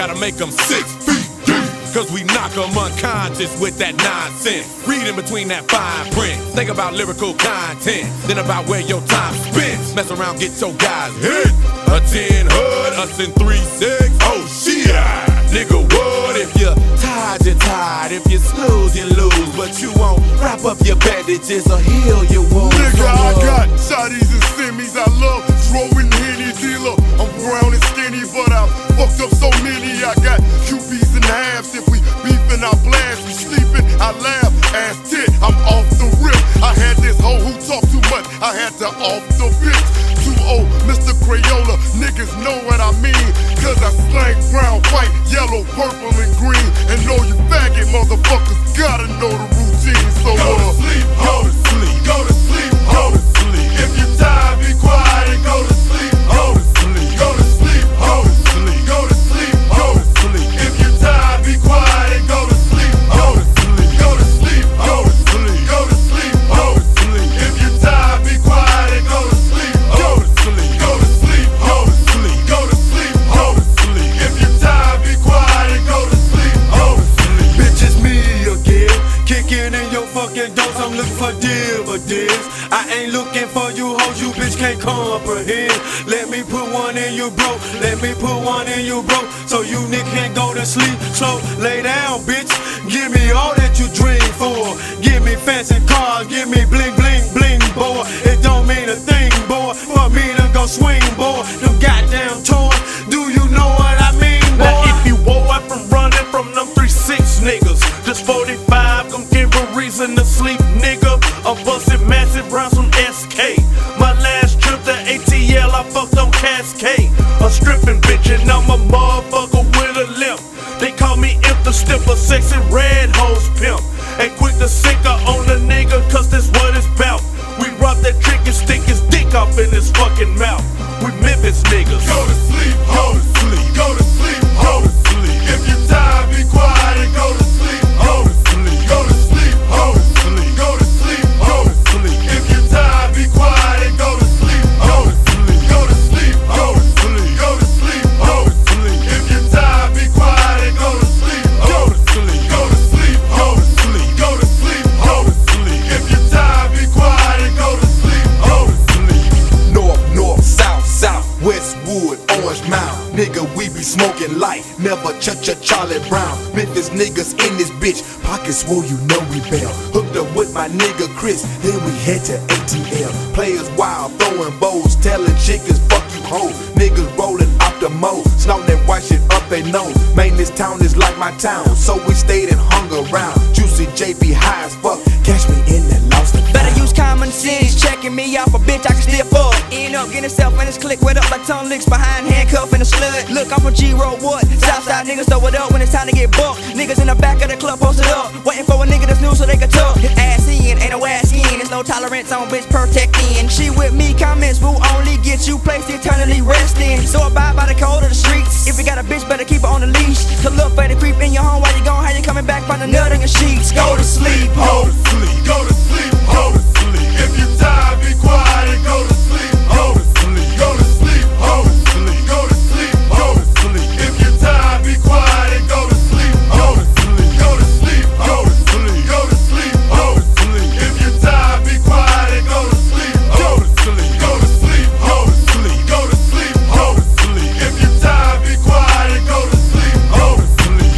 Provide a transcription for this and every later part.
gotta make them 6 feet deep. Cause we knock them unconscious with that nonsense. Reading between that fine print. Think about lyrical content, then about where your time spent. Mess around, get your guys hit. A 10 hood, us in 3-6. Oh shit, nigga, what if you're tired, you're tired. If you snooze, you lose. But you won't wrap up your bandages or heal your wounds. Nigga, I got shotties and semis. I love throwing Henny dealer. I'm brown and skinny, but I fucked up so many. I got QBs and halves. If we beefing, I blast. We sleeping, I laugh. Ass tit, I'm off the rip. I had this hoe who talked too much. I had to off the bitch. 2-0, Mr. Crayola. Niggas know what I mean. Cause I slang brown, white, yellow, purple, and green. And know you faggot motherfuckers gotta know the routine. So go to sleep, go to sleep, go to sleep, go to sleep. If you're tired, be quiet and go to sleep. Go to sleep, go to sleep, go to sleep, go to sleep, go to sleep. If you're tired, be quiet and go to sleep. Go to sleep, go to sleep, go to sleep, go to sleep, go to sleep. If you're tired, be quiet and go to sleep. Go to sleep, go to sleep, go to sleep, go to sleep, go to sleep. If you're tired, be quiet and go to sleep. Go to sleep. Bitch, it's me again. Kicking in your fucking doors, I'm looking for dividends. I ain't looking for you hoes, you bitch can't comprehend. Let me put one in you, bro. Let me put one in you, bro. So you nigga can't go to sleep. So lay down, bitch. Give me all that you dream for. Give me fancy cars, give me bling, bling, bling, boy. It don't mean a thing, boy. For me to go swing, boy. Them goddamn toys. Do you know what I mean, boy? Now if you woke up from running from them 3-6 niggas, just 45 gon' give a reason to sleep, nigga. I'm busting massive rounds from SK. My last trip to ATL, I fucked on Cascade. A stripping bitch and I'm a motherfucker with a limp. They call me Imp the Stiffer, sexy red hose pimp. And quick to sink her on the nigga, cause this what it's bout. We rock that trick and stick his dick up in his fucking mouth. We Memphis niggas. Go to sleep, Go to sleep, go to sleep, go to sleep. If you're tired, be quiet and go to sleep. Go to sleep, Go to sleep, go to sleep, go to sleep, go to sleep. If you're tired, be quiet and go to sleep. Go to sleep, Go to sleep, go to sleep, go to sleep, go to sleep. If you're tired, be quiet and go to sleep. Go to sleep, Go to sleep, go to sleep, go to sleep, go to sleep. If you're tired, be quiet and go to sleep. Go to sleep. North, north, south, south, Westwood, Orange Mound. Nigga, we be smoking light, never Charlie Brown. Memphis niggas in this bitch, pockets swole, you know we bail. Hooked up with my nigga Chris, then we head to ATL. Players wild, throwing bows, telling chickens, fuck you hoes. Niggas rolling off the mold, snorting that white shit up they nose. Man, this town is like my town, so we stayed and hung around. Juicy JB high as fuck, catch me in that lost and Better found. use common sense, checking me off a bitch I can still fuck. End up getting himself in his click, wet up like tongue licks behind handcuff and a slut. Look, I'm from G-Road, what? Southside niggas throw it up when it's time to get bucked. Niggas in the back of the club posted up, waiting for a nigga that's new so they can tuck his ass in, ain't no ass in. There's no tolerance on bitch protecting. She with me, comments will only get you placed eternally resting. So abide by the code of the streets. If you got a bitch, better keep her on the leash. To look for the creep in your home while you gone, how you coming back from the nut in your sheets? Go to sleep, Go ho. to sleep, Go to sleep, go to sleep. If you're tired, be quiet and go to sleep. Go to sleep, Go to sleep, go to sleep, go to sleep, go to sleep. If you're tired, be quiet and go to sleep. Go to sleep, Go to sleep, go to sleep, go to sleep, go to sleep. If you're tired, be quiet and go to sleep. Go to sleep, Go to sleep, go to sleep, go to sleep, go to sleep. If you're tired, be quiet and go to sleep. Go to sleep.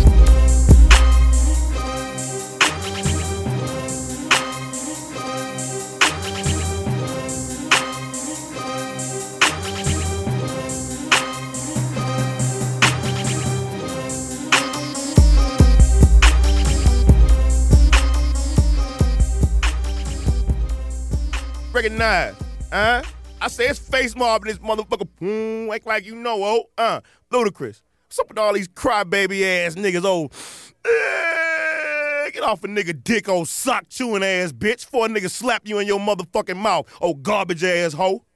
Recognize, I say it's face mob in this motherfucker. Act like you know, Ludacris. What's up with all these crybaby ass niggas, get off a nigga dick, sock chewing ass bitch, before a nigga slap you in your motherfucking mouth, garbage ass hoe.